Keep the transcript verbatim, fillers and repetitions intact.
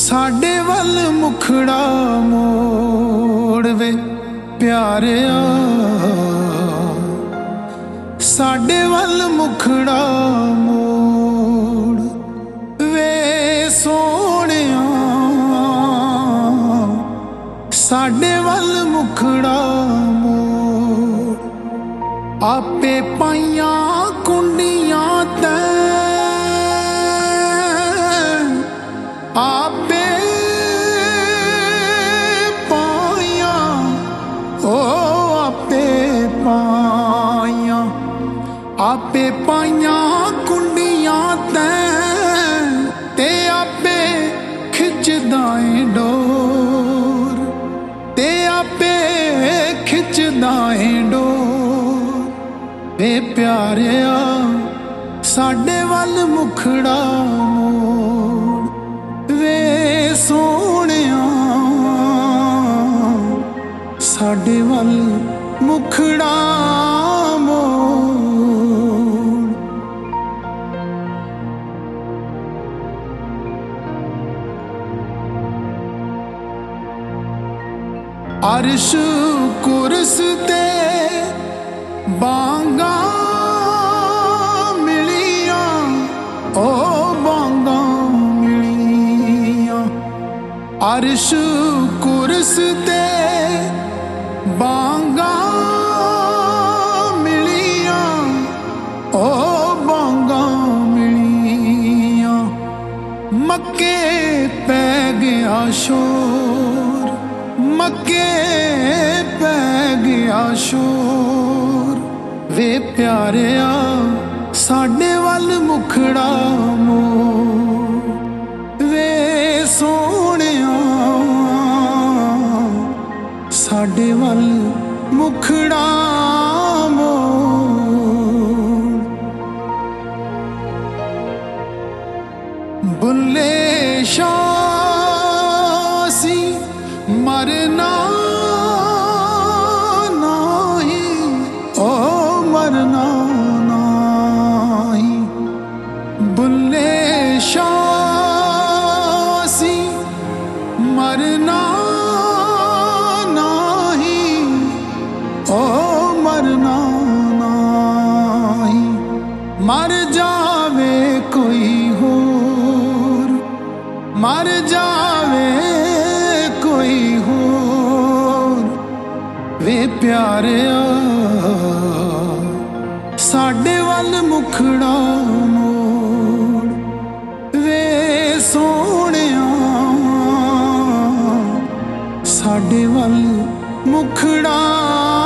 साडे वल मुखड़ा मोड़ वे प्यारिया, साडे वल मुखड़ा मोड़ वे सोहणिया, साडे वल मुखड़ा मोड़। आपे पाइया कुंडियां तैं, आपे पाइया ओ आपे पाइया, आपे पाइया कुंडियां तैं ते आपे खिचदा ऐ डोर, ते आपे खिचदा ऐ डोर। वे प्यारिया साडे वल मुखड़ा मोड़ वे सोहणिया, साडे वल मुखड़ा मोड़। अर्श कुरस ते बांगा मिलिया, ओ बांगा मिलिया। अर्श कुरस ते बांगा मिलिया, ओ बांगा मिलिया। मक्के पै गया शोर, मक्के पै गया शोर। वे प्यारिया साडे वल मुखड़ा मोड़ वे सोहणिया, साडे वल मुखड़ा मोड़। बुल्ले शाह सी मरना नाही, ओ मरना नाही। बुल्ले शाह सी मरना नाही, ओ मरना नाही। मर जावे कोई होर, मर जावे कोई होर। वे प्यारिया साडे वल मुखड़ा मोड़ वे सोहणिया, साडे वल मुखड़ा